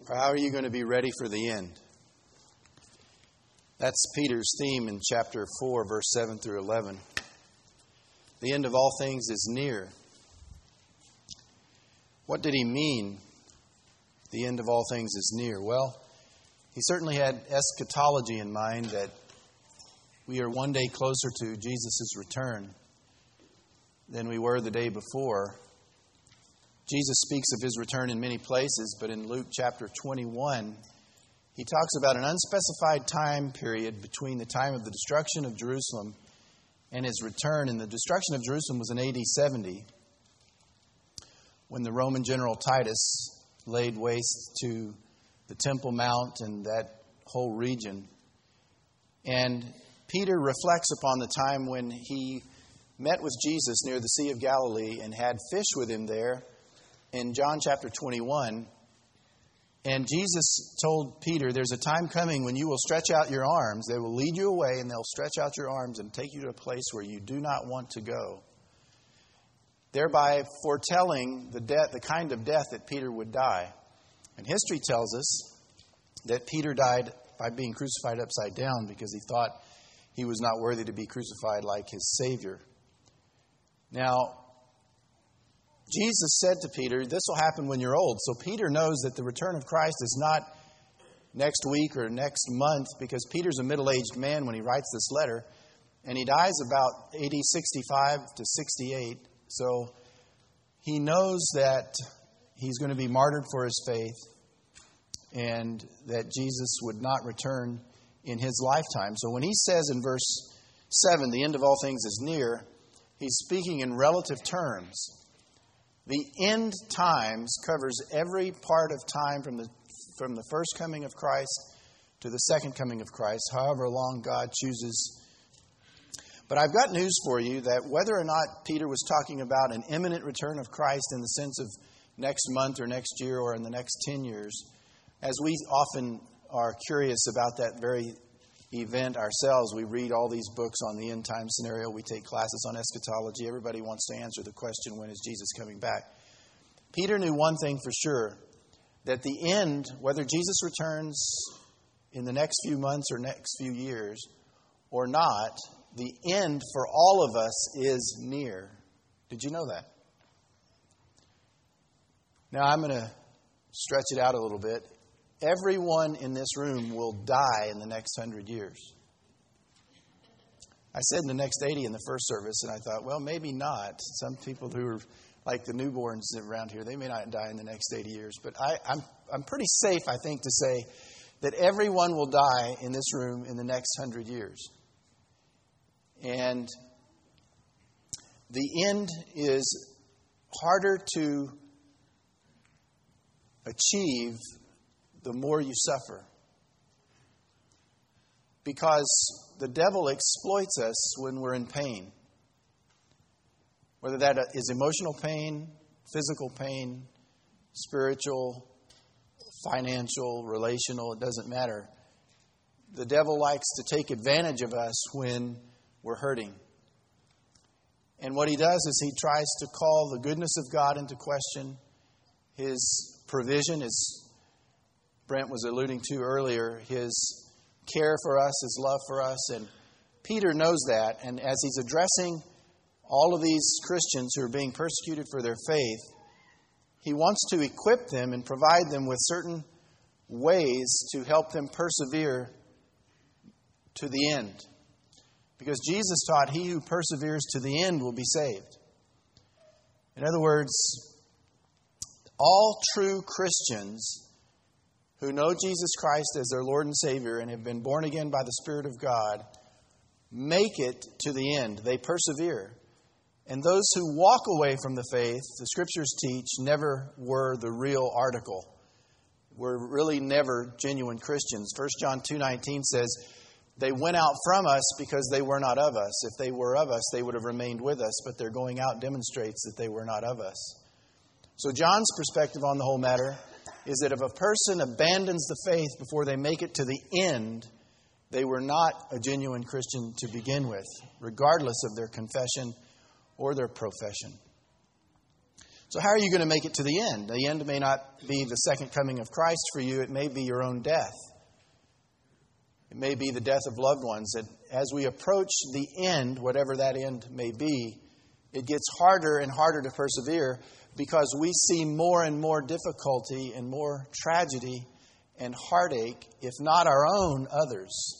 Or how are you going to be ready for the end? That's Peter's theme in chapter 4, verse 7 through 11. The end of all things is near. What did he mean, the end of all things is near? Well, he certainly had eschatology in mind, that we are one day closer to Jesus' return than we were the day before. Jesus speaks of his return in many places, but in Luke chapter 21, he talks about an unspecified time period between the time of the destruction of Jerusalem and his return. And the destruction of Jerusalem was in AD 70, when the Roman general Titus laid waste to the Temple Mount and that whole region. And Peter reflects upon the time when he met with Jesus near the Sea of Galilee and had fish with him there in John chapter 21. And Jesus told Peter, there's a time coming when you will stretch out your arms. They will lead you away and they'll stretch out your arms and take you to a place where you do not want to go, thereby foretelling the kind of death that Peter would die. And history tells us that Peter died by being crucified upside down because he thought he was not worthy to be crucified like his Savior. Now, Jesus said to Peter, this will happen when you're old. So Peter knows that the return of Christ is not next week or next month, because Peter's a middle-aged man when he writes this letter, and he dies about AD 65 to 68. So he knows that he's going to be martyred for his faith and that Jesus would not return in his lifetime. So when he says in verse 7, the end of all things is near, he's speaking in relative terms. The end times covers every part of time from the first coming of Christ to the second coming of Christ, however long God chooses. But I've got news for you, that whether or not Peter was talking about an imminent return of Christ in the sense of next month or next year or in the next 10 years, as we often are curious about that very event ourselves, we read all these books on the end time scenario, we take classes on eschatology, everybody wants to answer the question, when is Jesus coming back? Peter knew one thing for sure, that the end, whether Jesus returns in the next few months or next few years or not, the end for all of us is near. Did you know that? Now I'm going to stretch it out a little bit. Everyone in this room will die in the next 100 years. I said in the next 80 in the first service, and I thought, well, maybe not. Some people who are like the newborns around here, they may not die in the next 80 years. But I'm pretty safe, I think, to say that everyone will die in this room in the next 100 years. And the end is harder to achieve the more you suffer. Because the devil exploits us when we're in pain. Whether that is emotional pain, physical pain, spiritual, financial, relational, it doesn't matter. The devil likes to take advantage of us when we're hurting. And what he does is he tries to call the goodness of God into question, his provision, as Brent was alluding to earlier, his care for us, his love for us. And Peter knows that. And as he's addressing all of these Christians who are being persecuted for their faith, he wants to equip them and provide them with certain ways to help them persevere to the end. Because Jesus taught, he who perseveres to the end will be saved. In other words, all true Christians who know Jesus Christ as their Lord and Savior and have been born again by the Spirit of God make it to the end. They persevere. And those who walk away from the faith, the Scriptures teach, never were the real article. Were really never genuine Christians. 1 John 2:19 says, they went out from us because they were not of us. If they were of us, they would have remained with us. But their going out demonstrates that they were not of us. So John's perspective on the whole matter is that if a person abandons the faith before they make it to the end, they were not a genuine Christian to begin with, regardless of their confession or their profession. So how are you going to make it to the end? The end may not be the second coming of Christ for you. It may be your own death. It may be the death of loved ones. That as we approach the end, whatever that end may be, it gets harder and harder to persevere because we see more and more difficulty and more tragedy and heartache, if not our own, others.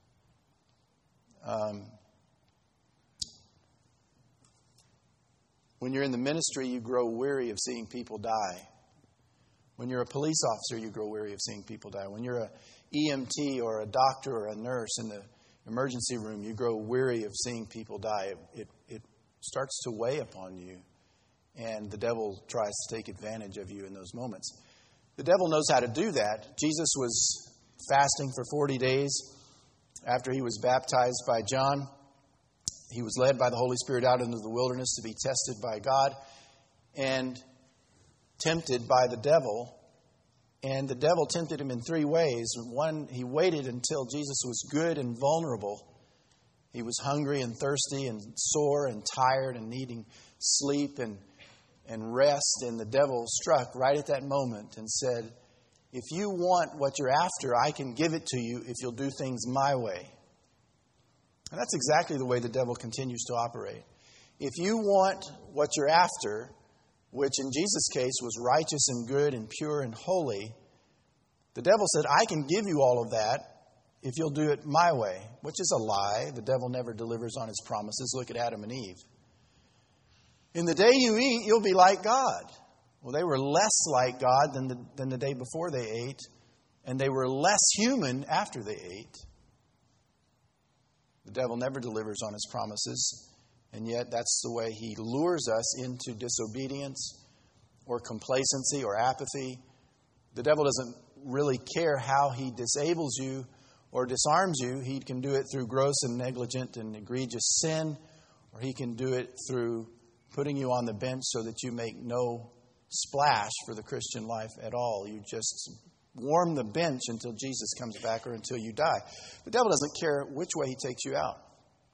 When you're in the ministry, you grow weary of seeing people die. When you're a police officer, you grow weary of seeing people die. When you're an EMT or a doctor or a nurse in the emergency room, you grow weary of seeing people die. It starts to weigh upon you, and the devil tries to take advantage of you in those moments. The devil knows how to do that. Jesus was fasting for 40 days after he was baptized by John. He was led by the Holy Spirit out into the wilderness to be tested by God and tempted by the devil. And the devil tempted him in three ways. One, he waited until Jesus was good and vulnerable. He was hungry and thirsty and sore and tired and needing sleep and rest. And the devil struck right at that moment and said, if you want what you're after, I can give it to you if you'll do things my way. And that's exactly the way the devil continues to operate. If you want what you're after, which in Jesus' case was righteous and good and pure and holy, the devil said, I can give you all of that if you'll do it my way, which is a lie. The devil never delivers on his promises. Look at Adam and Eve. In the day you eat, you'll be like God. Well, they were less like God than the day before they ate, and they were less human after they ate. The devil never delivers on his promises, and yet that's the way he lures us into disobedience or complacency or apathy. The devil doesn't really care how he disables you or disarms you. He can do it through gross and negligent and egregious sin, or he can do it through putting you on the bench so that you make no splash for the Christian life at all. You just warm the bench until Jesus comes back or until you die. The devil doesn't care which way he takes you out.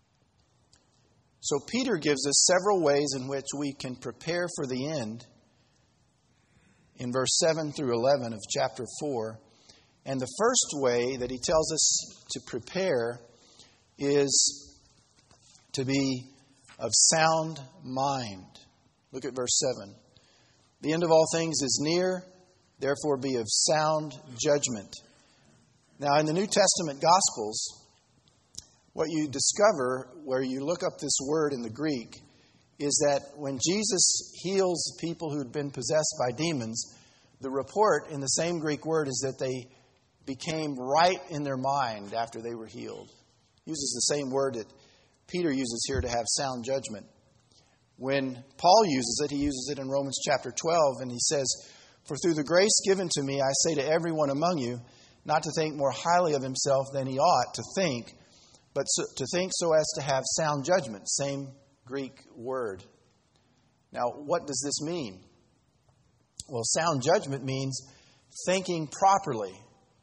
So Peter gives us several ways in which we can prepare for the end in verse 7 through 11 of chapter 4. And the first way that he tells us to prepare is to be of sound mind. Look at verse 7. The end of all things is near. Therefore, be of sound judgment. Now, in the New Testament Gospels, what you discover where you look up this word in the Greek is that when Jesus heals people who'd been possessed by demons, the report in the same Greek word is that they became right in their mind after they were healed. He uses the same word that Peter uses here to have sound judgment. When Paul uses it, he uses it in Romans chapter 12, and he says, for through the grace given to me, I say to everyone among you, not to think more highly of himself than he ought to think, but to think so as to have sound judgment. Same Greek word. Now, what does this mean? Well, sound judgment means thinking properly.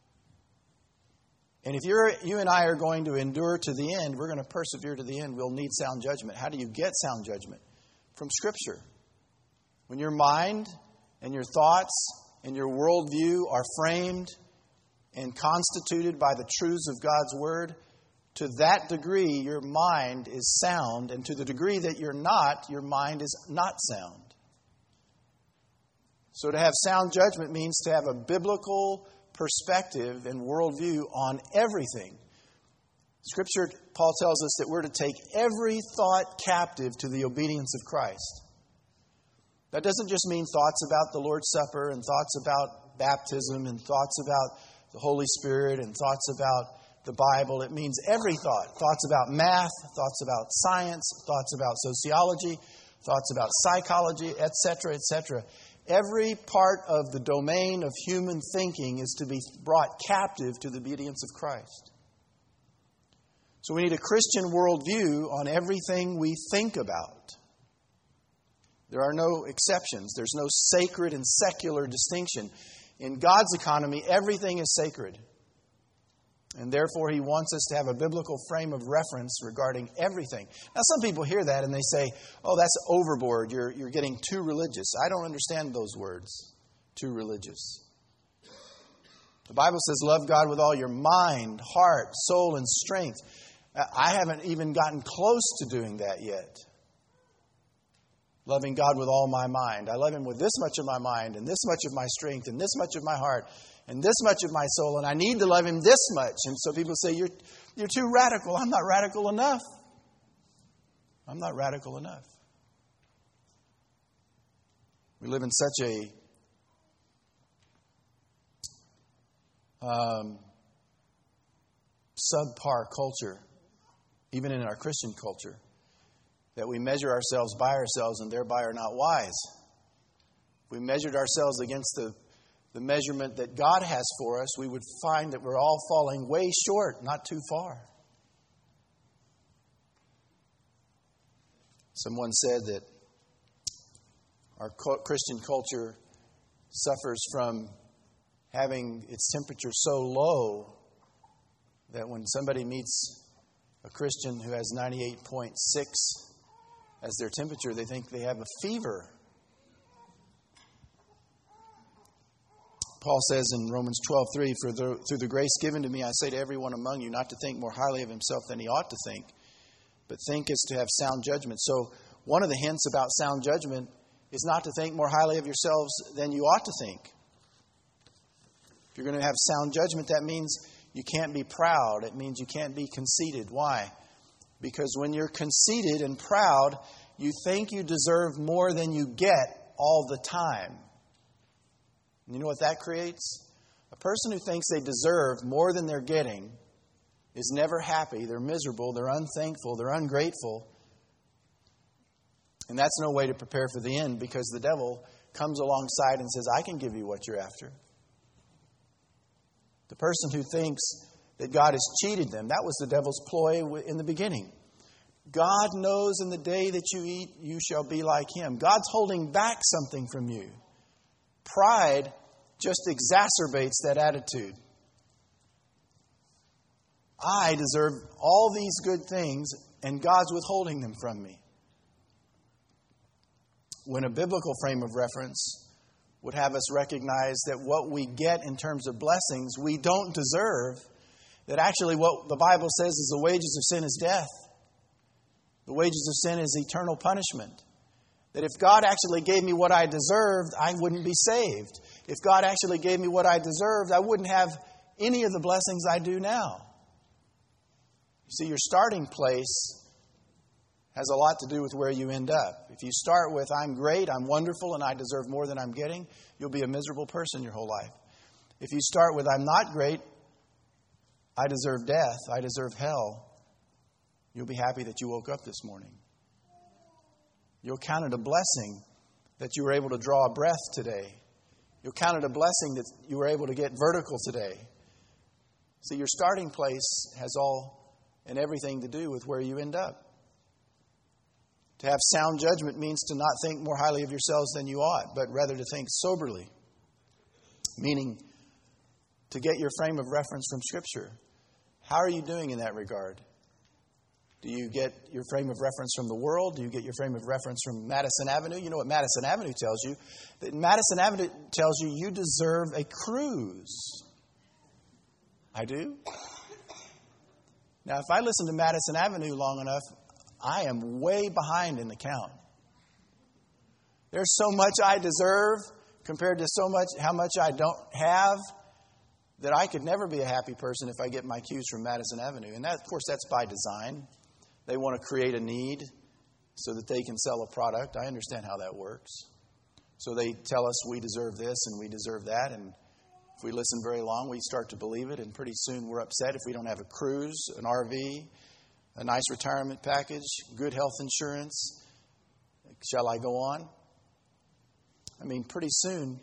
And if you and I are going to endure to the end, we're going to persevere to the end, we'll need sound judgment. How do you get sound judgment? From Scripture. When your mind and your thoughts and your worldview are framed and constituted by the truths of God's Word, to that degree your mind is sound, and to the degree that you're not, your mind is not sound. So to have sound judgment means to have a biblical perspective and worldview on everything. Scripture, Paul tells us that we're to take every thought captive to the obedience of Christ. That doesn't just mean thoughts about the Lord's Supper and thoughts about baptism and thoughts about the Holy Spirit and thoughts about the Bible. It means every thought. Thoughts about math, thoughts about science, thoughts about sociology, thoughts about psychology, etc., etc. Every part of the domain of human thinking is to be brought captive to the obedience of Christ. So we need a Christian worldview on everything we think about. There are no exceptions. There's no sacred and secular distinction. In God's economy, everything is sacred. And therefore, He wants us to have a biblical frame of reference regarding everything. Now, some people hear that and they say, oh, that's overboard. You're getting too religious. I don't understand those words, too religious. The Bible says, love God with all your mind, heart, soul, and strength. I haven't even gotten close to doing that yet. Loving God with all my mind. I love Him with this much of my mind and this much of my strength and this much of my heart and this much of my soul. And I need to love Him this much. And so people say, you're too radical. I'm not radical enough. I'm not radical enough. We live in such a subpar culture, even in our Christian culture, that we measure ourselves by ourselves and thereby are not wise. If we measured ourselves against the measurement that God has for us, we would find that we're all falling way short, not too far. Someone said that our Christian culture suffers from having its temperature so low that when somebody meets a Christian who has 98.6 as their temperature, they think they have a fever. Paul says in Romans 12:3, through the grace given to me, I say to everyone among you not to think more highly of himself than he ought to think, but think as to have sound judgment. So one of the hints about sound judgment is not to think more highly of yourselves than you ought to think. If you're going to have sound judgment, that means you can't be proud. It means you can't be conceited. Why? Because when you're conceited and proud, you think you deserve more than you get all the time. You know what that creates? A person who thinks they deserve more than they're getting is never happy. They're miserable. They're unthankful. They're ungrateful. And that's no way to prepare for the end, because the devil comes alongside and says, I can give you what you're after. The person who thinks that God has cheated them, that was the devil's ploy in the beginning. God knows in the day that you eat, you shall be like Him. God's holding back something from you. Pride just exacerbates that attitude. I deserve all these good things, and God's withholding them from me. When a biblical frame of reference would have us recognize that what we get in terms of blessings we don't deserve, that actually what the Bible says is the wages of sin is death. The wages of sin is eternal punishment. That if God actually gave me what I deserved, I wouldn't be saved. If God actually gave me what I deserved, I wouldn't have any of the blessings I do now. You see, your starting place has a lot to do with where you end up. If you start with, I'm great, I'm wonderful, and I deserve more than I'm getting, you'll be a miserable person your whole life. If you start with, I'm not great, I deserve death, I deserve hell, you'll be happy that you woke up this morning. You'll count it a blessing that you were able to draw a breath today. You'll count it a blessing that you were able to get vertical today. See, your starting place has all and everything to do with where you end up. To have sound judgment means to not think more highly of yourselves than you ought, but rather to think soberly. Meaning to get your frame of reference from Scripture. How are you doing in that regard? Do you get your frame of reference from the world? Do you get your frame of reference from Madison Avenue? You know what Madison Avenue tells you? That Madison Avenue tells you you deserve a cruise. I do? Now, if I listen to Madison Avenue long enough, I am way behind in the count. There's so much I deserve compared to so much how much I don't have that I could never be a happy person if I get my cues from Madison Avenue. And that, of course, that's by design. They want to create a need so that they can sell a product. I understand how that works. So they tell us we deserve this and we deserve that. And if we listen very long, we start to believe it. And pretty soon we're upset if we don't have a cruise, an RV, a nice retirement package, good health insurance. Shall I go on? I mean, pretty soon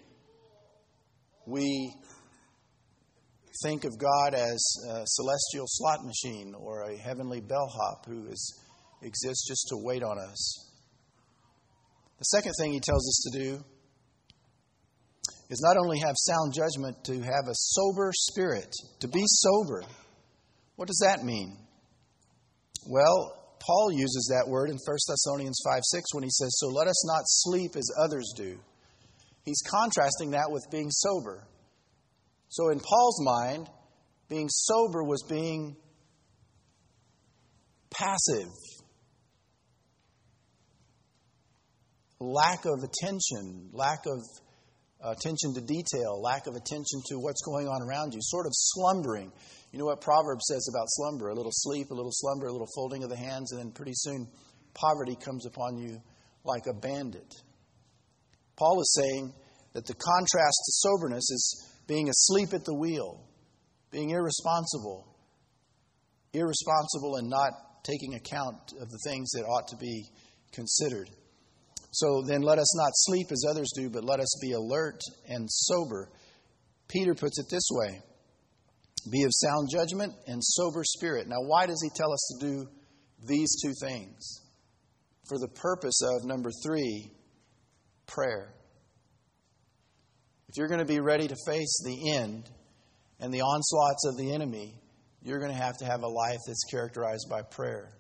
we think of God as a celestial slot machine or a heavenly bellhop who exists just to wait on us. The second thing he tells us to do is not only have sound judgment, to have a sober spirit, to be sober. What does that mean? Well, Paul uses that word in 1 Thessalonians 5:6 when he says, "So let us not sleep as others do." He's contrasting that with being sober. So in Paul's mind, being sober was being passive. Lack of attention, lack of attention to detail, lack of attention to what's going on around you, sort of slumbering. You know what Proverbs says about slumber? A little sleep, a little slumber, a little folding of the hands, and then pretty soon poverty comes upon you like a bandit. Paul is saying that the contrast to soberness is being asleep at the wheel, being irresponsible and not taking account of the things that ought to be considered. So then let us not sleep as others do, but let us be alert and sober. Peter puts it this way: be of sound judgment and sober spirit. Now, why does he tell us to do these two things? For the purpose of, number 3, prayer. If you're going to be ready to face the end and the onslaughts of the enemy, you're going to have a life that's characterized by prayer.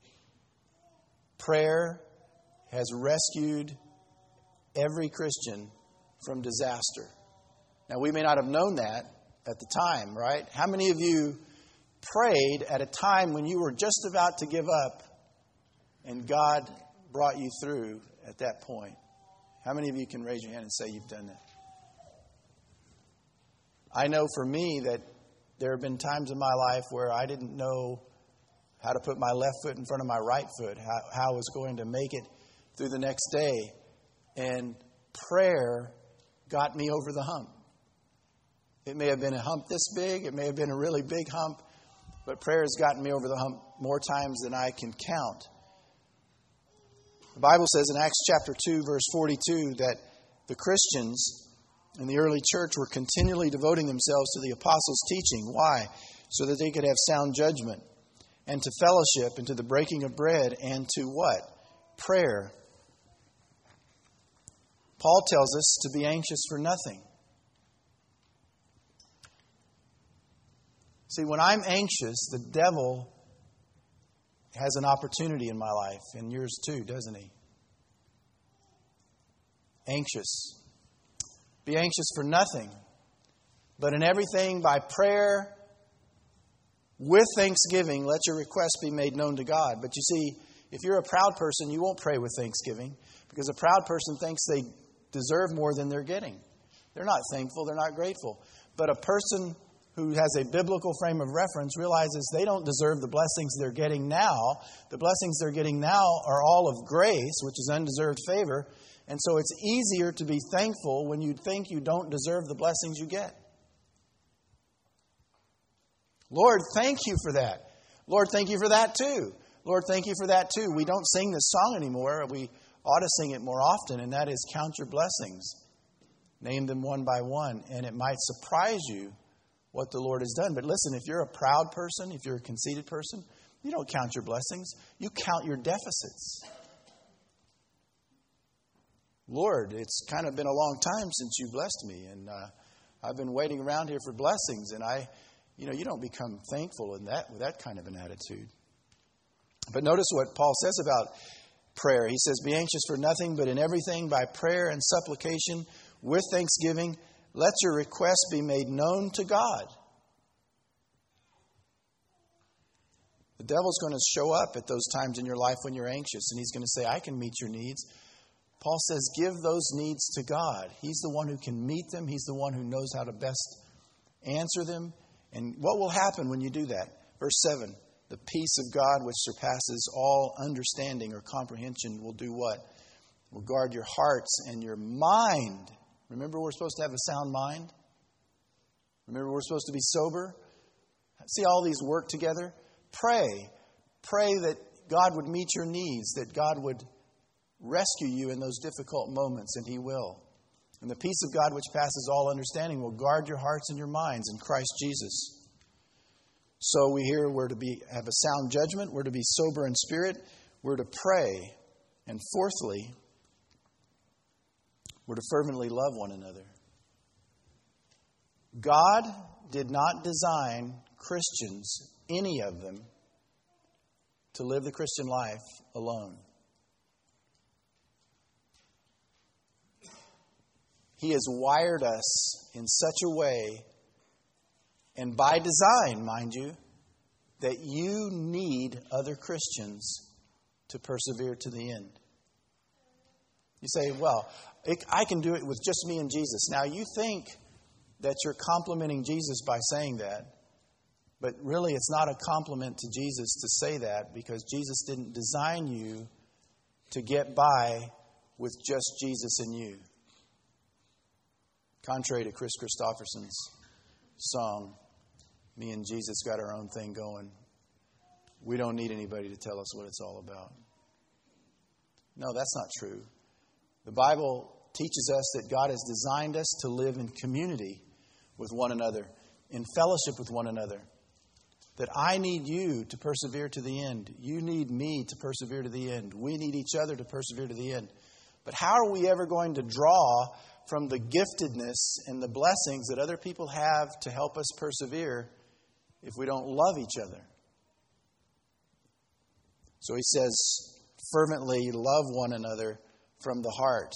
Prayer has rescued every Christian from disaster. Now, we may not have known that at the time, right? How many of you prayed at a time when you were just about to give up and God brought you through at that point? How many of you can raise your hand and say you've done that? I know for me that there have been times in my life where I didn't know how to put my left foot in front of my right foot, how I was going to make it through the next day. And prayer got me over the hump. It may have been a hump this big. It may have been a really big hump. But prayer has gotten me over the hump more times than I can count. The Bible says in Acts chapter 2, verse 42, that the Christians in the early church were continually devoting themselves to the apostles' teaching. Why? So that they could have sound judgment, and to fellowship, and to the breaking of bread, and to what? Prayer. Paul tells us to be anxious for nothing. See, when I'm anxious, the devil has an opportunity in my life, and yours too, doesn't he? Anxious. Be anxious for nothing, but in everything by prayer, with thanksgiving, let your requests be made known to God. But you see, if you're a proud person, you won't pray with thanksgiving, because a proud person thinks they deserve more than they're getting. They're not thankful. They're not grateful. But a person who has a biblical frame of reference realizes they don't deserve the blessings they're getting now. The blessings they're getting now are all of grace, which is undeserved favor. And so it's easier to be thankful when you think you don't deserve the blessings you get. Lord, thank you for that. Lord, thank you for that too. Lord, thank you for that too. We don't sing this song anymore. We ought to sing it more often, and that is count your blessings. Name them one by one, and it might surprise you what the Lord has done. But listen, if you're a proud person, if you're a conceited person, you don't count your blessings. You count your deficits. Lord, it's kind of been a long time since you blessed me, and I've been waiting around here for blessings, and you don't become thankful in that with that kind of an attitude. But notice what Paul says about prayer. He says, be anxious for nothing, but in everything by prayer and supplication with thanksgiving, let your requests be made known to God. The devil's going to show up at those times in your life when you're anxious, and he's going to say, I can meet your needs. Paul says, give those needs to God. He's the one who can meet them. He's the one who knows how to best answer them. And what will happen when you do that? Verse 7, the peace of God which surpasses all understanding or comprehension will do what? Will guard your hearts and your mind. Remember, we're supposed to have a sound mind. Remember, we're supposed to be sober. See all these work together? Pray. Pray that God would meet your needs, that God would rescue you in those difficult moments, and He will. And the peace of God which passes all understanding will guard your hearts and your minds in Christ Jesus. So we hear we're to have a sound judgment, we're to be sober in spirit, we're to pray, and fourthly, we're to fervently love one another. God did not design Christians any of them, to live the Christian life alone. He has wired us in such a way, and by design, mind you, that you need other Christians to persevere to the end. You say, well, I can do it with just me and Jesus. Now, you think that you're complimenting Jesus by saying that, but really it's not a compliment to Jesus to say that, because Jesus didn't design you to get by with just Jesus and you. Contrary to Chris Christopherson's song, "Me and Jesus got our own thing going. We don't need anybody to tell us what it's all about." No, that's not true. The Bible teaches us that God has designed us to live in community with one another, in fellowship with one another. That I need you to persevere to the end. You need me to persevere to the end. We need each other to persevere to the end. But how are we ever going to draw from the giftedness and the blessings that other people have to help us persevere if we don't love each other? So he says, fervently love one another from the heart,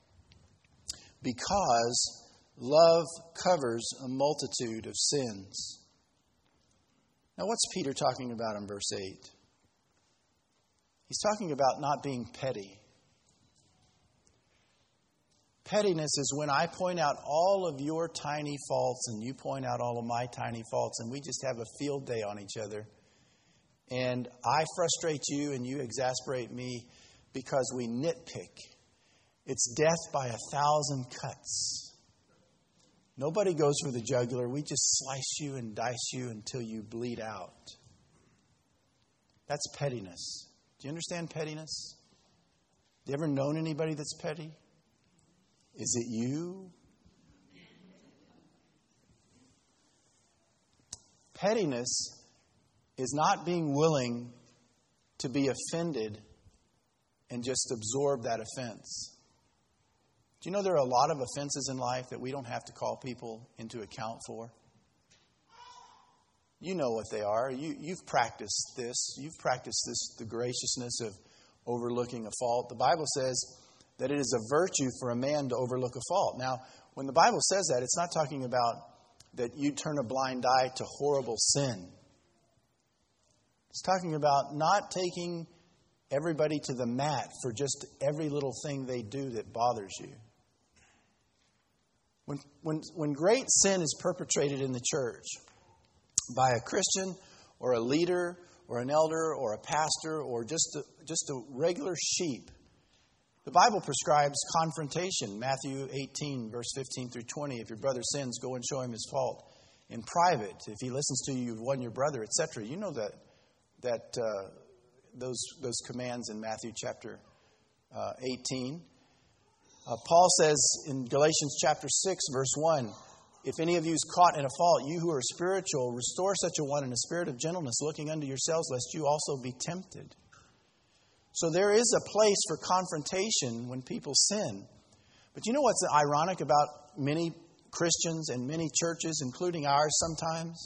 because love covers a multitude of sins. Now, what's Peter talking about in verse 8? He's talking about not being petty. Pettiness is when I point out all of your tiny faults and you point out all of my tiny faults, and we just have a field day on each other. And I frustrate you and you exasperate me because we nitpick. It's death by 1,000 cuts. Nobody goes for the jugular. We just slice you and dice you until you bleed out. That's pettiness. Do you understand pettiness? Have you ever known anybody that's petty? Is it you? Pettiness is not being willing to be offended and just absorb that offense. Do you know there are a lot of offenses in life that we don't have to call people into account for? You know what they are. You've practiced this. You've practiced this, the graciousness of overlooking a fault. The Bible says that it is a virtue for a man to overlook a fault. Now, when the Bible says that, it's not talking about that you turn a blind eye to horrible sin. It's talking about not taking everybody to the mat for just every little thing they do that bothers you. When great sin is perpetrated in the church by a Christian or a leader or an elder or a pastor or just a regular sheep, the Bible prescribes confrontation. Matthew 18, verse 15 through 20. If your brother sins, go and show him his fault in private. If he listens to you, you've won your brother, etc. You know that those commands in Matthew chapter 18. Paul says in Galatians chapter 6, verse 1, if any of you is caught in a fault, you who are spiritual, restore such a one in a spirit of gentleness, looking unto yourselves, lest you also be tempted. So there is a place for confrontation when people sin. But you know what's ironic about many Christians and many churches, including ours sometimes?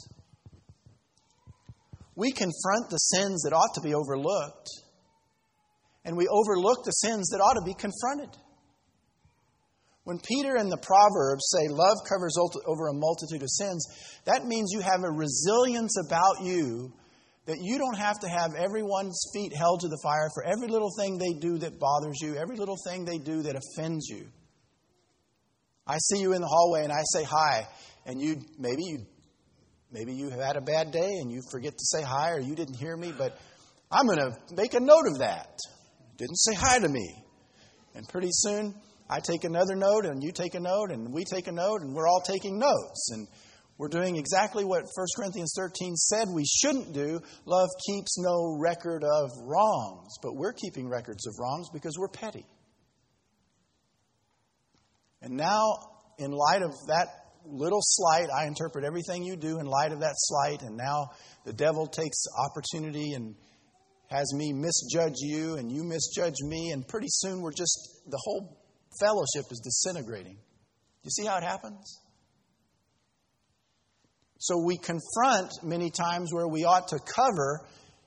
We confront the sins that ought to be overlooked, and we overlook the sins that ought to be confronted. When Peter and the Proverbs say love covers over a multitude of sins, that means you have a resilience about you that you don't have to have everyone's feet held to the fire for every little thing they do that bothers you, every little thing they do that offends you. I see you in the hallway and I say hi, and maybe you have had a bad day and you forget to say hi, or you didn't hear me, but I'm going to make a note of that. Didn't say hi to me. And pretty soon I take another note and you take a note and we take a note and we're all taking notes. And we're doing exactly what 1 Corinthians 13 said we shouldn't do. Love keeps no record of wrongs. But we're keeping records of wrongs because we're petty. And now, in light of that little slight, I interpret everything you do in light of that slight. And now the devil takes opportunity and has me misjudge you and you misjudge me. And pretty soon the whole fellowship is disintegrating. You see how it happens? So we confront many times where we ought to cover,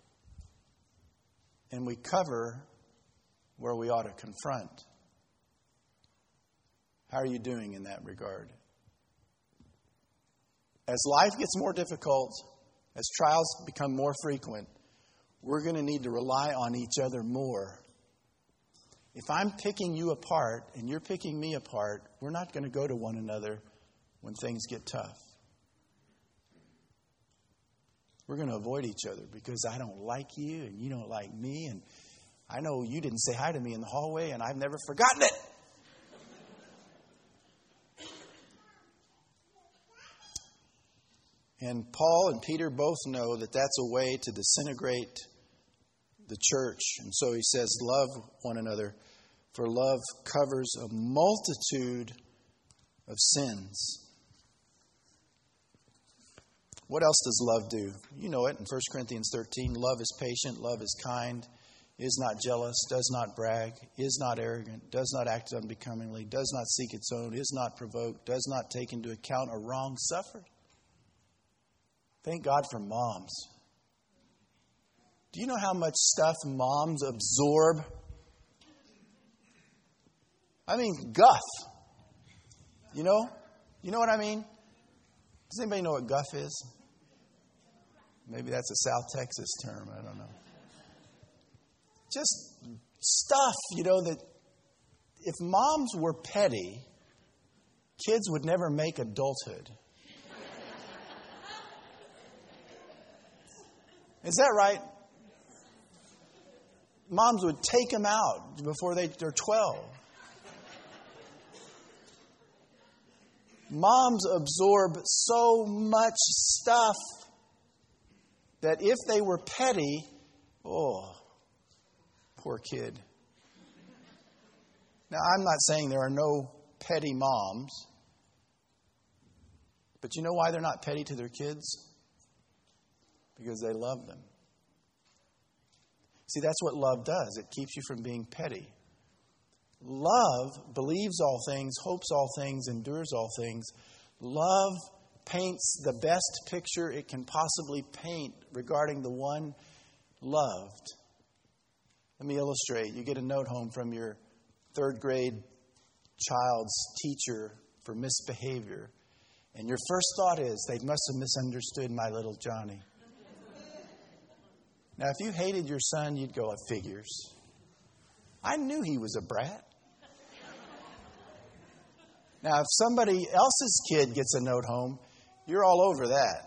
and we cover where we ought to confront. How are you doing in that regard? As life gets more difficult, as trials become more frequent, we're going to need to rely on each other more. If I'm picking you apart and you're picking me apart, we're not going to go to one another when things get tough. We're going to avoid each other because I don't like you and you don't like me. And I know you didn't say hi to me in the hallway and I've never forgotten it. And Paul and Peter both know that that's a way to disintegrate the church. And so he says, love one another, for love covers a multitude of sins. What else does love do? You know it in 1 Corinthians 13. Love is patient, love is kind, is not jealous, does not brag, is not arrogant, does not act unbecomingly, does not seek its own, is not provoked, does not take into account a wrong suffered. Thank God for moms. Do you know how much stuff moms absorb? I mean, guff. You know? You know what I mean? Does anybody know what guff is? Maybe that's a South Texas term. I don't know. Just stuff, that if moms were petty, kids would never make adulthood. Is that right? Moms would take them out before they're 12. Moms absorb so much stuff that if they were petty, oh, poor kid. Now, I'm not saying there are no petty moms, but you know why they're not petty to their kids? Because they love them. See, that's what love does. It keeps you from being petty. Love believes all things, hopes all things, endures all things. Love paints the best picture it can possibly paint regarding the one loved. Let me illustrate. You get a note home from your third grade child's teacher for misbehavior. And your first thought is, they must have misunderstood my little Johnny. Now, if you hated your son, you'd go, it figures. I knew he was a brat. Now, if somebody else's kid gets a note home, you're all over that.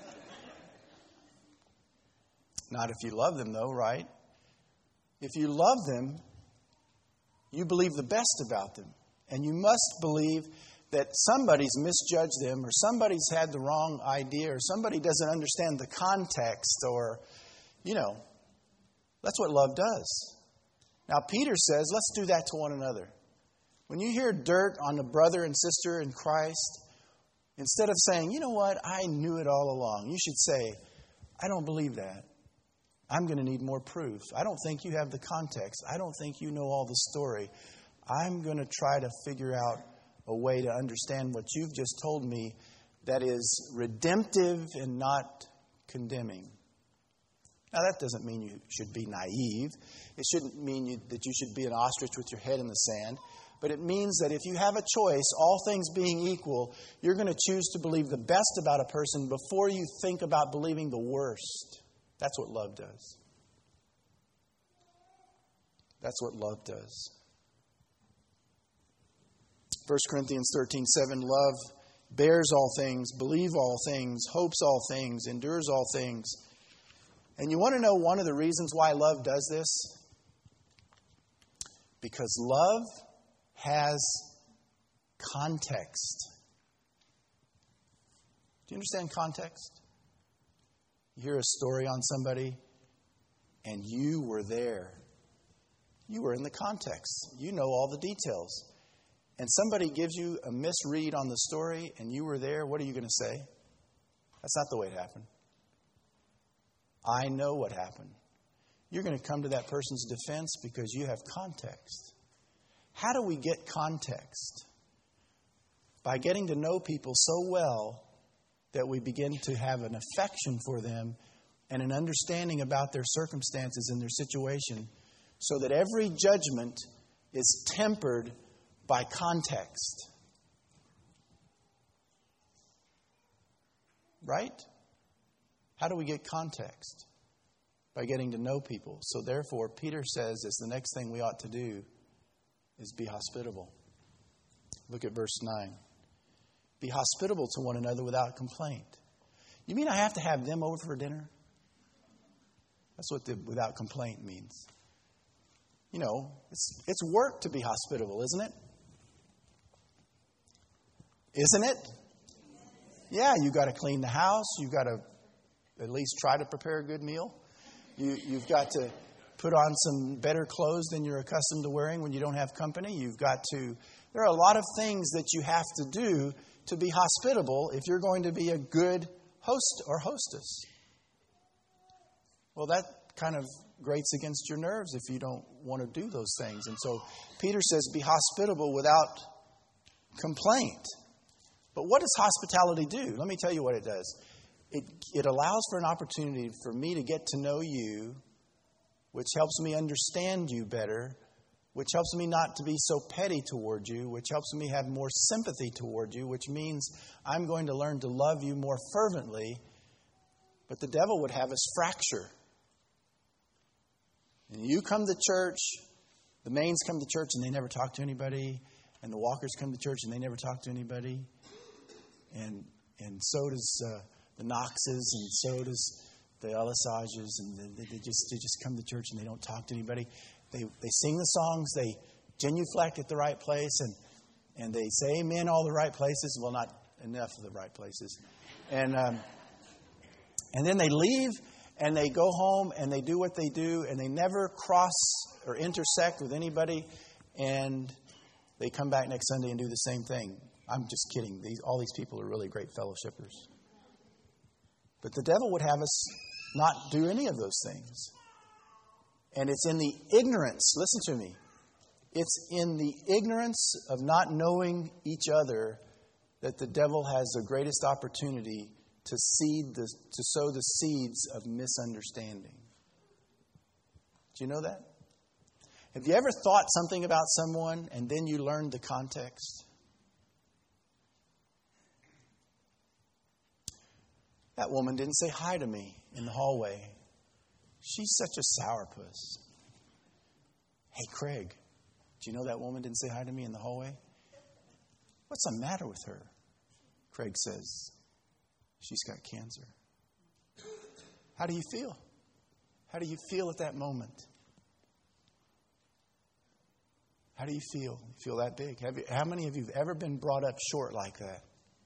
Not if you love them, though, right? If you love them, you believe the best about them. And you must believe that somebody's misjudged them, or somebody's had the wrong idea, or somebody doesn't understand the context, or, that's what love does. Now, Peter says, let's do that to one another. When you hear dirt on a brother and sister in Christ, instead of saying, you know what, I knew it all along, you should say, I don't believe that. I'm going to need more proof. I don't think you have the context. I don't think you know all the story. I'm going to try to figure out a way to understand what you've just told me that is redemptive and not condemning. Now, that doesn't mean you should be naive. It shouldn't mean that you should be an ostrich with your head in the sand. But it means that if you have a choice, all things being equal, you're going to choose to believe the best about a person before you think about believing the worst. That's what love does. That's what love does. 1 Corinthians 13:7, love bears all things, believes all things, hopes all things, endures all things. And you want to know one of the reasons why love does this? Because love has context. Do you understand context? You hear a story on somebody, and you were there. You were in the context. You know all the details. And somebody gives you a misread on the story, and you were there. What are you going to say? That's not the way it happened. I know what happened. You're going to come to that person's defense because you have context. How do we get context? By getting to know people so well that we begin to have an affection for them and an understanding about their circumstances and their situation, so that every judgment is tempered by context. Right? How do we get context? By getting to know people. So therefore, Peter says is the next thing we ought to do is be hospitable. Look at verse 9. Be hospitable to one another without complaint. You mean I have to have them over for dinner? That's what the without complaint means. You know, it's work to be hospitable, isn't it? Isn't it? Yeah, you got to clean the house. You got to at least try to prepare a good meal. You've got to put on some better clothes than you're accustomed to wearing when you don't have company. There are a lot of things that you have to do to be hospitable if you're going to be a good host or hostess. Well, that kind of grates against your nerves if you don't want to do those things. And so Peter says, be hospitable without complaint. But what does hospitality do? Let me tell you what it does. It allows for an opportunity for me to get to know you, which helps me understand you better, which helps me not to be so petty toward you, which helps me have more sympathy toward you, which means I'm going to learn to love you more fervently. But the devil would have us fracture. And you come to church, the Mains come to church and they never talk to anybody, and the Walkers come to church and they never talk to anybody, and so does the Knoxes, and so does the Elisages, and they just come to church and they don't talk to anybody. They sing the songs, they genuflect at the right place, and they say amen all the right places. Well, not enough of the right places. And then they leave and they go home and they do what they do, and they never cross or intersect with anybody, and they come back next Sunday and do the same thing. I'm just kidding. All these people are really great fellowshippers. But the devil would have us not do any of those things. And it's in the ignorance, listen to me, it's in the ignorance of not knowing each other that the devil has the greatest opportunity to sow the seeds of misunderstanding. Do you know that? Have you ever thought something about someone and then you learned the context? That woman didn't say hi to me in the hallway. She's such a sourpuss. Hey, Craig, do you know that woman didn't say hi to me in the hallway? What's the matter with her? Craig says, she's got cancer. How do you feel? How do you feel at that moment? How do you feel? You feel that big? How many of you have ever been brought up short like that?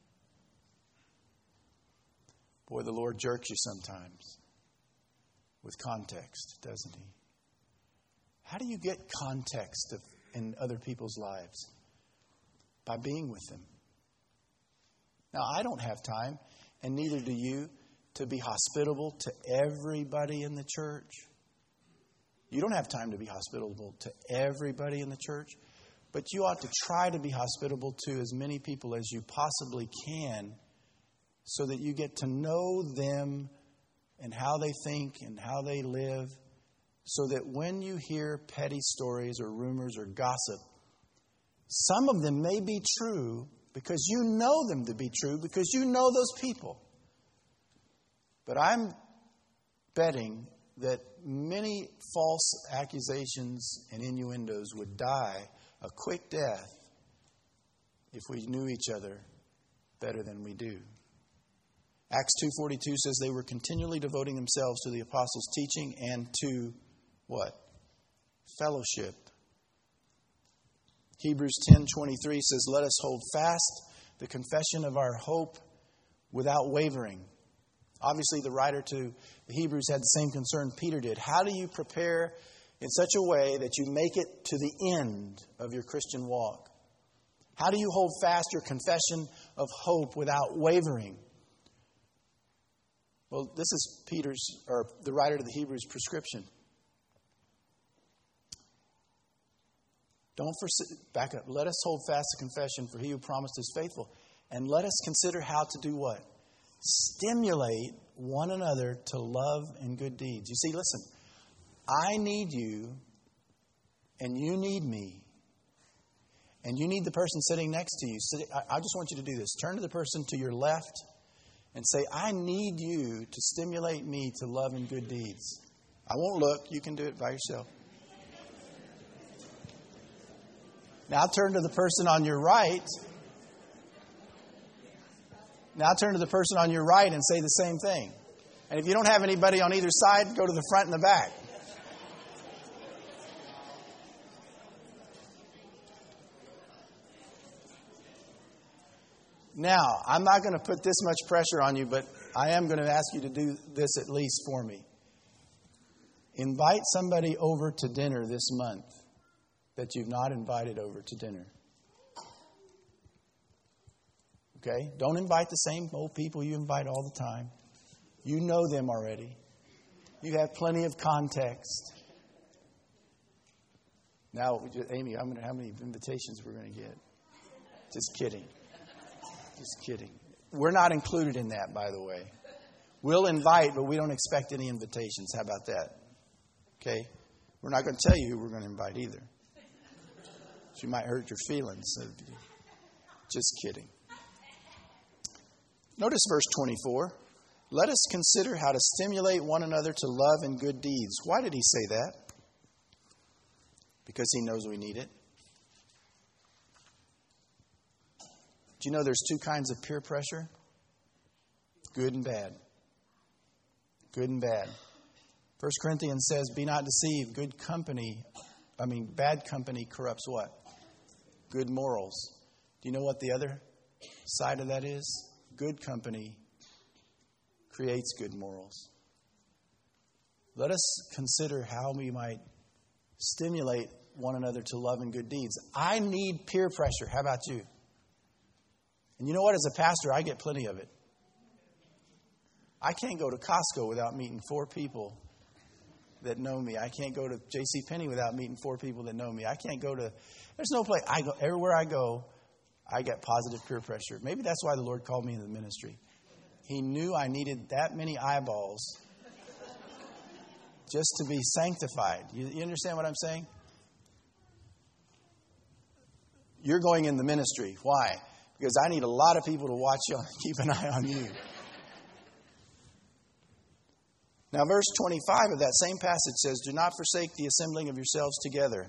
Boy, the Lord jerks you sometimes with context, doesn't He? How do you get context in other people's lives? By being with them. Now, I don't have time, and neither do you, to be hospitable to everybody in the church. You don't have time to be hospitable to everybody in the church, but you ought to try to be hospitable to as many people as you possibly can, so that you get to know them and how they think and how they live, so that when you hear petty stories or rumors or gossip, some of them may be true because you know them to be true, because you know those people. But I'm betting that many false accusations and innuendos would die a quick death if we knew each other better than we do. Acts 2:42 says they were continually devoting themselves to the apostles' teaching and to what? Fellowship. Hebrews 10:23 says, let us hold fast the confession of our hope without wavering. Obviously, the writer to the Hebrews had the same concern Peter did. How do you prepare in such a way that you make it to the end of your Christian walk? How do you hold fast your confession of hope without wavering? Well, this is the writer to the Hebrews prescription. Back up. Let us hold fast the confession, for he who promised is faithful. And let us consider how to do what? stimulate one another to love and good deeds. You see, listen, I need you and you need me. And you need the person sitting next to you. I just want you to do this. Turn to the person to your left and say, I need you to stimulate me to love and good deeds. I won't look. You can do it by yourself. Now turn to the person on your right. Now turn to the person on your right and say the same thing. And if you don't have anybody on either side, go to the front and the back. Now, I'm not going to put this much pressure on you, but I am going to ask you to do this at least for me. Invite somebody over to dinner this month that you've not invited over to dinner. Okay? Don't invite the same old people you invite all the time. You know them already. You have plenty of context. Now, Amy, how many invitations we're going to get? Just kidding. Just kidding. We're not included in that, by the way. We'll invite, but we don't expect any invitations. How about that? Okay? We're not going to tell you who we're going to invite either. You might hurt your feelings. So just kidding. Notice verse 24. Let us consider how to stimulate one another to love and good deeds. Why did he say that? Because he knows we need it. Do you know there's two kinds of peer pressure? Good and bad. Good and bad. 1 Corinthians says, be not deceived. Bad company corrupts what? Good morals. Do you know what the other side of that is? Good company creates good morals. Let us consider how we might stimulate one another to love and good deeds. I need peer pressure. How about you? And you know what? As a pastor, I get plenty of it. I can't go to Costco without meeting 4 people that know me. I can't go to JCPenney without meeting 4 people that know me. I can't go to... There's no place. Everywhere I go, I get positive peer pressure. Maybe that's why the Lord called me into the ministry. He knew I needed that many eyeballs just to be sanctified. You understand what I'm saying? You're going in the ministry. Why? Because I need a lot of people to watch you and keep an eye on you. Now, verse 25 of that same passage says, do not forsake the assembling of yourselves together.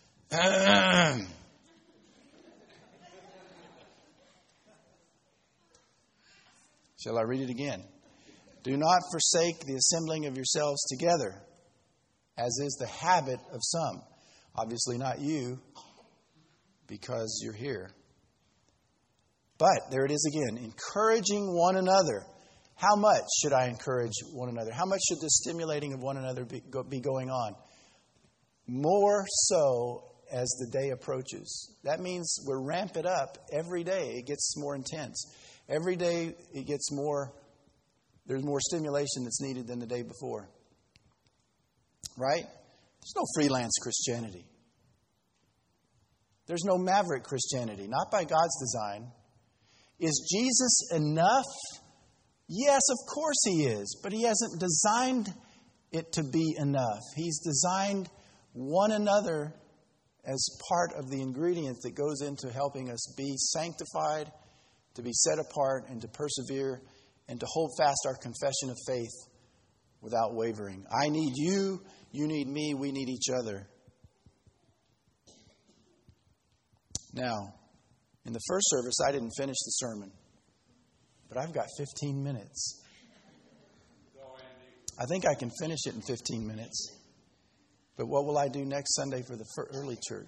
Shall I read it again? Do not forsake the assembling of yourselves together, as is the habit of some. Obviously not you, because you're here. But, there it is again, encouraging one another. How much should I encourage one another? How much should the stimulating of one another be going on? More so as the day approaches. That means we're ramp it up every day. It gets more intense. Every day it gets more, there's more stimulation that's needed than the day before. Right? There's no freelance Christianity. There's no maverick Christianity, not by God's design. Is Jesus enough? Yes, of course He is, but He hasn't designed it to be enough. He's designed one another as part of the ingredient that goes into helping us be sanctified, to be set apart, and to persevere, and to hold fast our confession of faith without wavering. I need you, you need me, we need each other. Now, in the first service, I didn't finish the sermon. But I've got 15 minutes. I think I can finish it in 15 minutes. But what will I do next Sunday for the early church?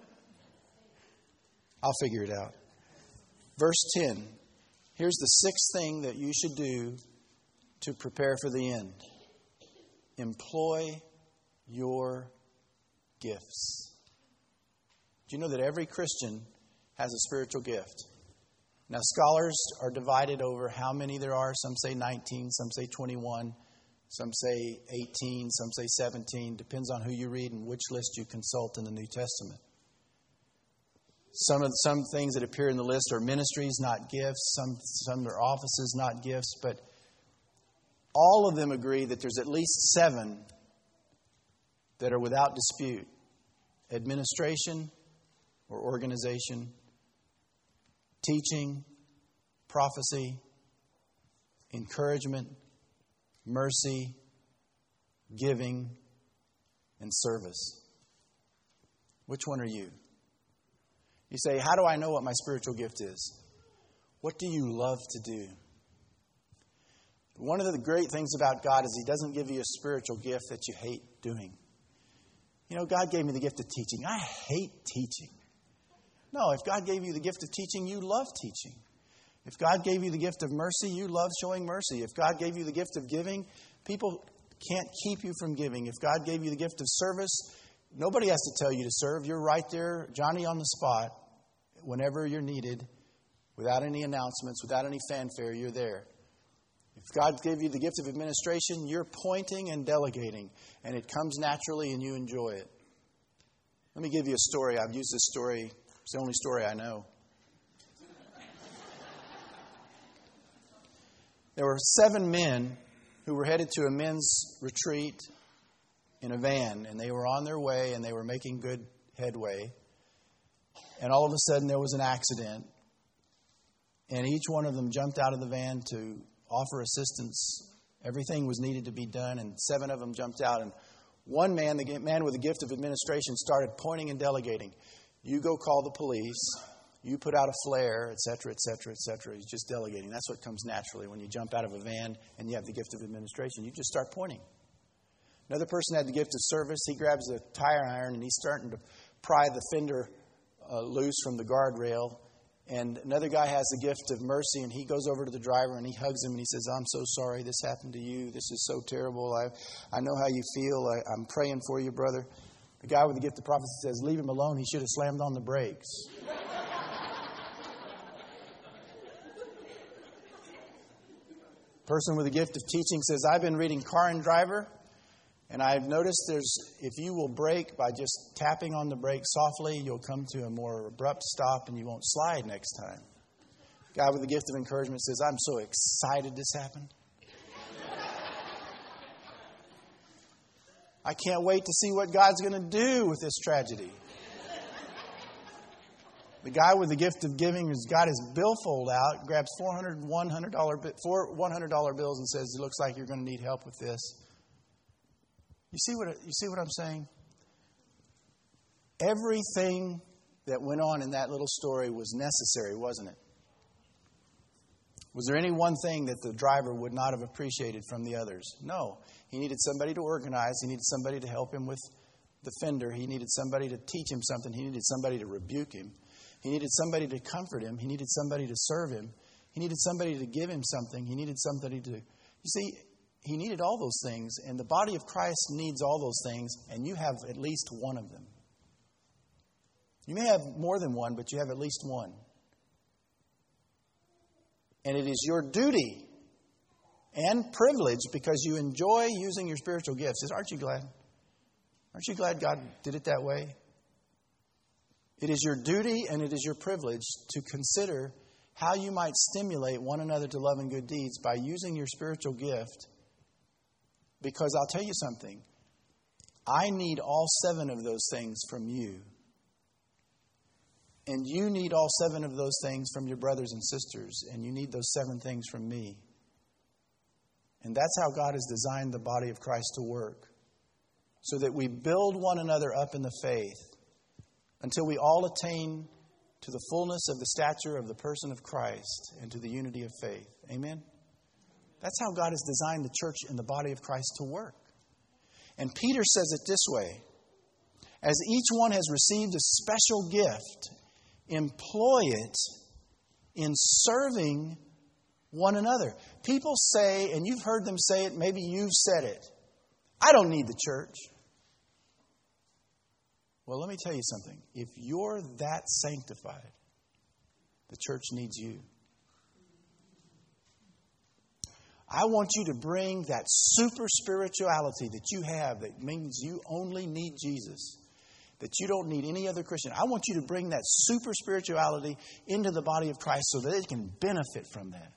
I'll figure it out. Verse 10. Here's the sixth thing that you should do to prepare for the end. Employ your gifts. Do you know that every Christian has a spiritual gift? Now, scholars are divided over how many there are. Some say 19, some say 21, some say 18, some say 17. Depends on who you read and which list you consult in the New Testament. Some things that appear in the list are ministries, not gifts. Some are offices, not gifts. But all of them agree that there's at least 7 that are without dispute. Administration or organization, teaching, prophecy, encouragement, mercy, giving, and service. Which one are you? You say, how do I know what my spiritual gift is? What do you love to do? One of the great things about God is He doesn't give you a spiritual gift that you hate doing. You know, God gave me the gift of teaching. I hate teaching. No, if God gave you the gift of teaching, you love teaching. If God gave you the gift of mercy, you love showing mercy. If God gave you the gift of giving, people can't keep you from giving. If God gave you the gift of service, nobody has to tell you to serve. You're right there, Johnny on the spot, whenever you're needed, without any announcements, without any fanfare, you're there. If God gave you the gift of administration, you're pointing and delegating, and it comes naturally and you enjoy it. Let me give you a story. I've used this story. It's the only story I know. There were 7 men who were headed to a men's retreat in a van, and they were on their way, and they were making good headway. And all of a sudden, there was an accident, and each one of them jumped out of the van to offer assistance. Everything was needed to be done, and 7 of them jumped out. And one man, the man with the gift of administration, started pointing and delegating. You go call the police. You put out a flare, etc., etc., etc. He's just delegating. That's what comes naturally when you jump out of a van and you have the gift of administration. You just start pointing. Another person had the gift of service. He grabs a tire iron and he's starting to pry the fender loose from the guardrail. And another guy has the gift of mercy, and he goes over to the driver and he hugs him and he says, I'm so sorry this happened to you. This is so terrible. I know how you feel. I'm praying for you, brother. The guy with the gift of prophecy says, leave him alone. He should have slammed on the brakes. Person with the gift of teaching says, I've been reading Car and Driver, and I've noticed if you will brake by just tapping on the brake softly, you'll come to a more abrupt stop and you won't slide next time. Guy with the gift of encouragement says, I'm so excited this happened. I can't wait to see what God's going to do with this tragedy. The guy with the gift of giving has got his billfold out, grabs $400 $100 bills and says, it looks like you're going to need help with this. You see what I'm saying? Everything that went on in that little story was necessary, wasn't it? Was there any one thing that the driver would not have appreciated from the others? No. He needed somebody to organize. He needed somebody to help him with the fender. He needed somebody to teach him something. He needed somebody to rebuke him. He needed somebody to comfort him. He needed somebody to serve him. He needed somebody to give him something. He needed somebody to... You see, he needed all those things, and the body of Christ needs all those things, and you have at least one of them. You may have more than one, but you have at least one. And it is your duty and privilege, because you enjoy using your spiritual gifts. Aren't you glad? Aren't you glad God did it that way? It is your duty and it is your privilege to consider how you might stimulate one another to love and good deeds by using your spiritual gift. Because I'll tell you something. I need all 7 of those things from you. And you need all 7 of those things from your brothers and sisters. And you need those 7 things from me. And that's how God has designed the body of Christ to work. So that we build one another up in the faith until we all attain to the fullness of the stature of the person of Christ and to the unity of faith. Amen? That's how God has designed the church and the body of Christ to work. And Peter says it this way: as each one has received a special gift, employ it in serving one another. People say, and you've heard them say it, maybe you've said it, I don't need the church. Well, let me tell you something. If you're that sanctified, the church needs you. I want you to bring that super spirituality that you have that means you only need Jesus. that you don't need any other Christian. I want you to bring that super spirituality into the body of Christ so that they can benefit from that.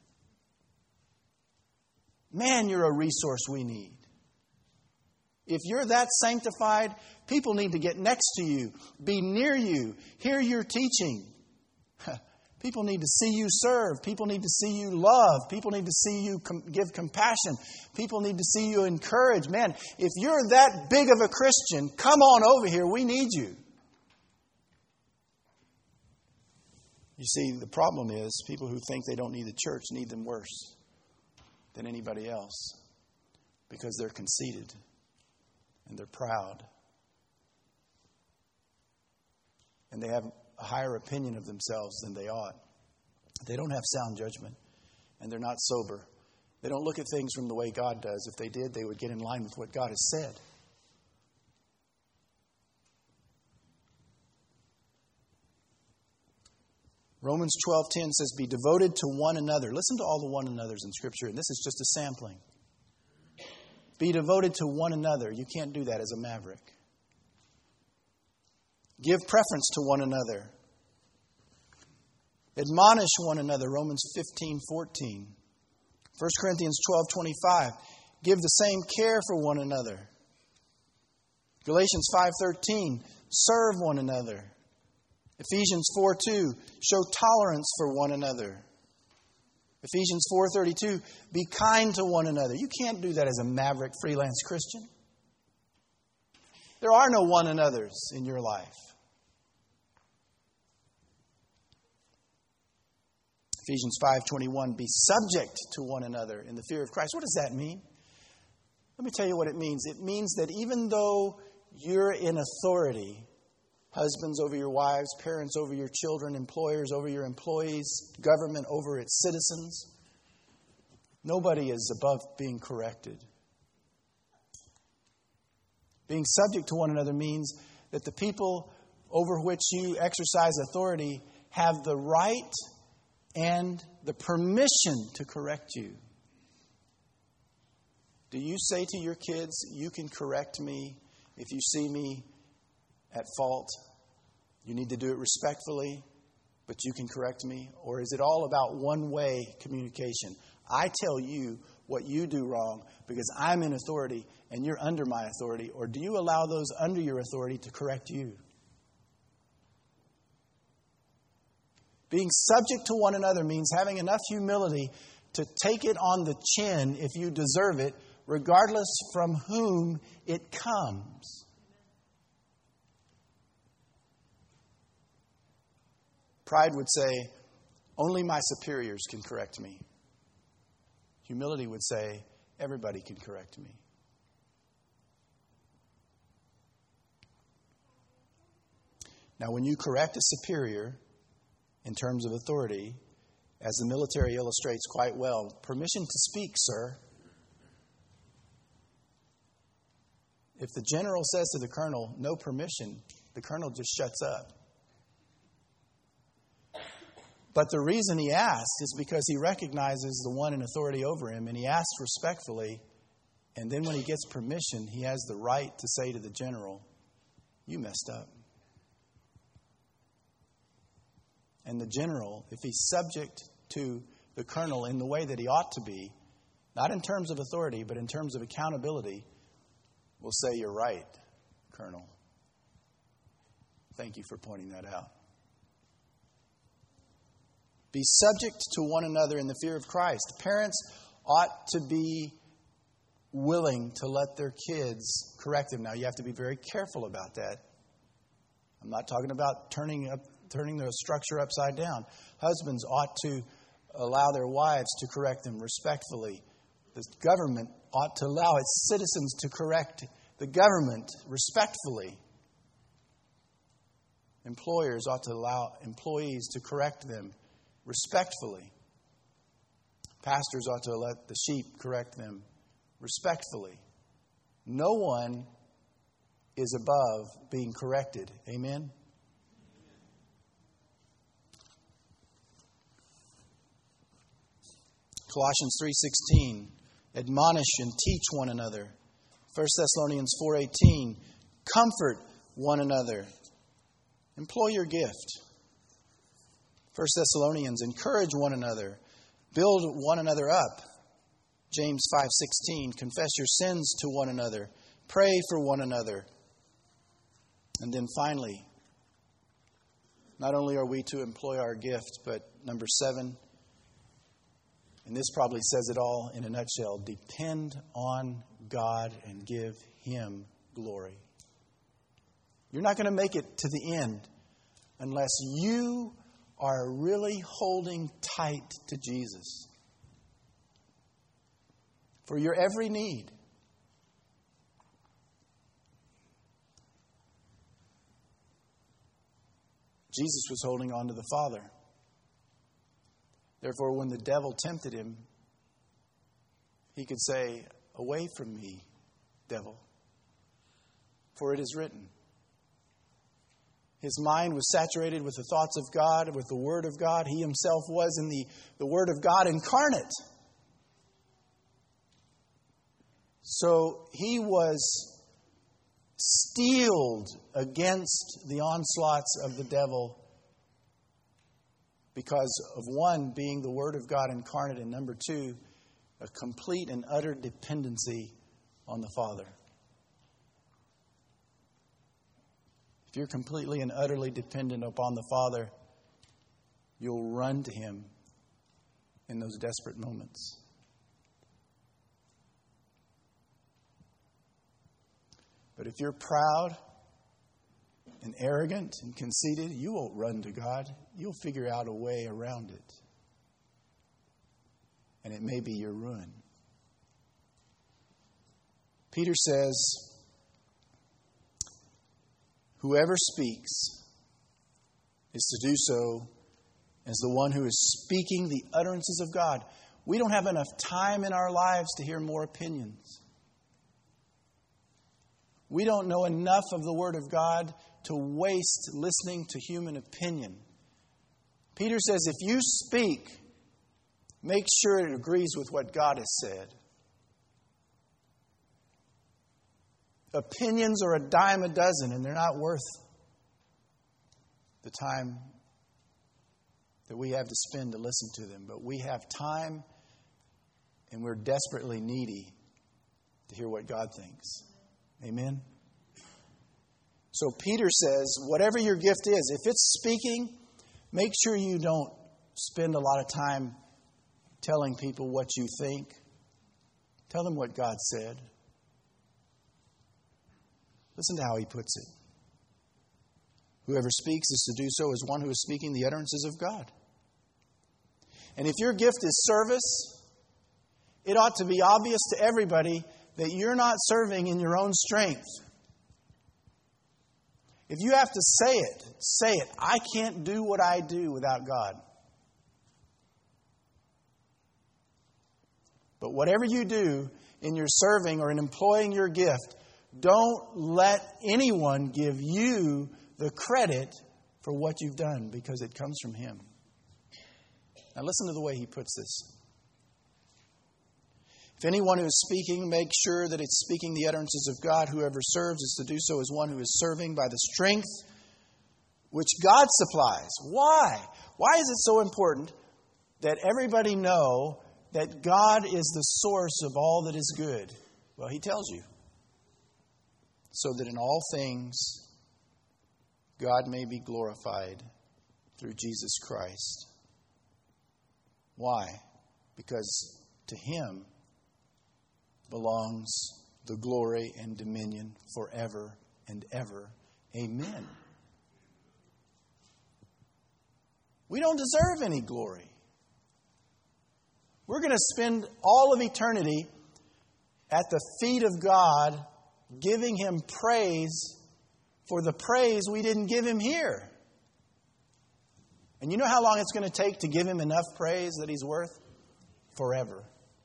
Man, you're a resource we need. If you're that sanctified, people need to get next to you, be near you, hear your teaching. People need to see you serve. People need to see you love. People need to see you give compassion. People need to see you encourage. Man, if you're that big of a Christian, come on over here. We need you. You see, the problem is people who think they don't need the church need them worse than anybody else because they're conceited and they're proud. And they have a higher opinion of themselves than they ought. They don't have sound judgment, and they're not sober. They don't look at things from the way God does. If they did, they would get in line with what God has said. Romans 12:10 says, be devoted to one another. Listen to all the one another's in Scripture, and this is just a sampling. Be devoted to one another. You can't do that as a maverick. Give preference to one another. Admonish one another. Romans 15:14. 1 Corinthians 12:25. Give the same care for one another. Galatians 5:13. Serve one another. Ephesians 4:2. Show tolerance for one another. Ephesians 4:32. Be kind to one another. You can't do that as a maverick freelance Christian. There are no one another's in your life. Ephesians 5:21, be subject to one another in the fear of Christ. What does that mean? Let me tell you what it means. It means that even though you're in authority, husbands over your wives, parents over your children, employers over your employees, government over its citizens, nobody is above being corrected. Being subject to one another means that the people over which you exercise authority have the right and the permission to correct you. Do you say to your kids, you can correct me if you see me at fault? You need to do it respectfully, but you can correct me? Or is it all about one-way communication? I tell you what you do wrong because I'm in authority and you're under my authority. Or do you allow those under your authority to correct you? Being subject to one another means having enough humility to take it on the chin if you deserve it, regardless from whom it comes. Pride would say, only my superiors can correct me. Humility would say, everybody can correct me. Now, when you correct a superior, in terms of authority, as the military illustrates quite well, permission to speak, sir. If the general says to the colonel, no permission, the colonel just shuts up. But the reason he asks is because he recognizes the one in authority over him, and he asks respectfully, and then when he gets permission, he has the right to say to the general, you messed up. And the general, if he's subject to the colonel in the way that he ought to be, not in terms of authority, but in terms of accountability, will say, you're right, Colonel. Thank you for pointing that out. Be subject to one another in the fear of Christ. Parents ought to be willing to let their kids correct them. Now, you have to be very careful about that. I'm not talking about turning the structure upside down. Husbands ought to allow their wives to correct them respectfully. The government ought to allow its citizens to correct the government respectfully. Employers ought to allow employees to correct them respectfully. Pastors ought to let the sheep correct them respectfully. No one is above being corrected. Amen? Colossians 3:16, admonish and teach one another. 1 Thessalonians 4:18, comfort one another. Employ your gift. 1 Thessalonians, encourage one another. Build one another up. James 5:16, confess your sins to one another. Pray for one another. And then finally, not only are we to employ our gift, but number 7, and this probably says it all in a nutshell, depend on God and give Him glory. You're not going to make it to the end unless you are really holding tight to Jesus for your every need. Jesus was holding on to the Father. Therefore, when the devil tempted him, he could say, "Away from me, devil, for it is written." His mind was saturated with the thoughts of God, with the Word of God. He himself was in the Word of God incarnate. So he was steeled against the onslaughts of the devil because of, 1, being the Word of God incarnate, and number 2, a complete and utter dependency on the Father. If you're completely and utterly dependent upon the Father, you'll run to Him in those desperate moments. But if you're proud and arrogant and conceited, you won't run to God. You'll figure out a way around it. And it may be your ruin. Peter says, whoever speaks is to do so as the one who is speaking the utterances of God. We don't have enough time in our lives to hear more opinions. We don't know enough of the Word of God to waste listening to human opinion. Peter says, if you speak, make sure it agrees with what God has said. Opinions are a dime a dozen, and they're not worth the time that we have to spend to listen to them. But we have time, and we're desperately needy to hear what God thinks. Amen? So Peter says, whatever your gift is, if it's speaking, make sure you don't spend a lot of time telling people what you think. Tell them what God said. Listen to how he puts it. Whoever speaks is to do so as one who is speaking the utterances of God. And if your gift is service, it ought to be obvious to everybody that you're not serving in your own strength. If you have to say it. I can't do what I do without God. But whatever you do in your serving or in employing your gift, don't let anyone give you the credit for what you've done, because it comes from Him. Now listen to the way he puts this. If anyone who is speaking, make sure that it's speaking the utterances of God. Whoever serves is to do so as one who is serving by the strength which God supplies. Why? Why is it so important that everybody know that God is the source of all that is good? Well, he tells you. So that in all things, God may be glorified through Jesus Christ. Why? Because to Him belongs the glory and dominion forever and ever. Amen. We don't deserve any glory. We're going to spend all of eternity at the feet of God, giving Him praise for the praise we didn't give Him here. And you know how long it's going to take to give Him enough praise that He's worth? Forever.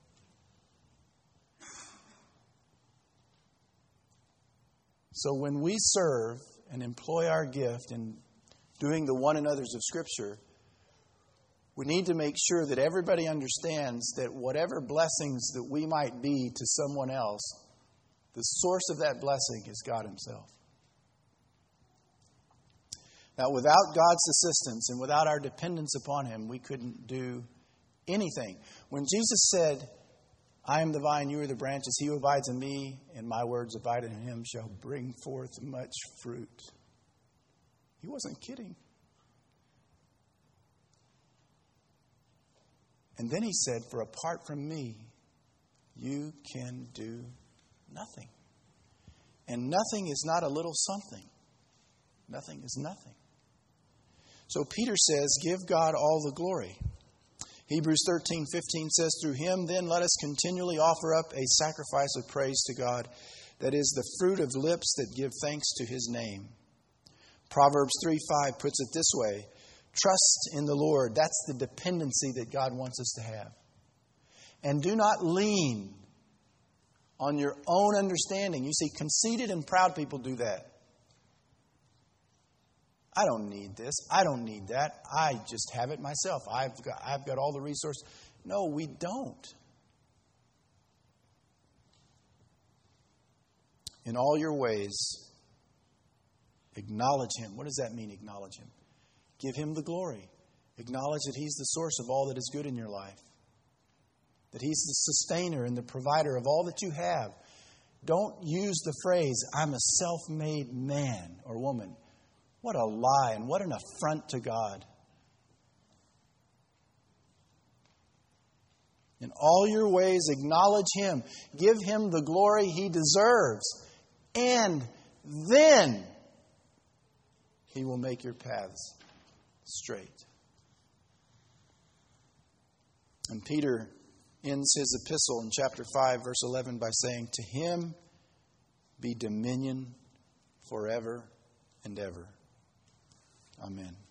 So when we serve and employ our gift in doing the one another's of Scripture, we need to make sure that everybody understands that whatever blessings that we might be to someone else, the source of that blessing is God Himself. Now, without God's assistance and without our dependence upon Him, we couldn't do anything. When Jesus said, I am the vine, you are the branches, he who abides in me and my words abide in him shall bring forth much fruit. He wasn't kidding. And then he said, for apart from me, you can do nothing. And nothing is not a little something. Nothing is nothing. So Peter says, give God all the glory. Hebrews 13:15 says, through him then let us continually offer up a sacrifice of praise to God, that is the fruit of lips that give thanks to his name. Proverbs 3:5 puts it this way, trust in the Lord. That's the dependency that God wants us to have. And do not lean on your own understanding. You see, conceited and proud people do that. I don't need this. I don't need that. I just have it myself. I've got all the resources. No, we don't. In all your ways, acknowledge him. What does that mean, acknowledge him? Give him the glory. Acknowledge that he's the source of all that is good in your life. That he's the sustainer and the provider of all that you have. Don't use the phrase, I'm a self-made man or woman. What a lie and what an affront to God. In all your ways, acknowledge him. Give him the glory he deserves. And then he will make your paths straight. And Peter ends his epistle in chapter 5, verse 11 by saying, to him be dominion forever and ever. Amen.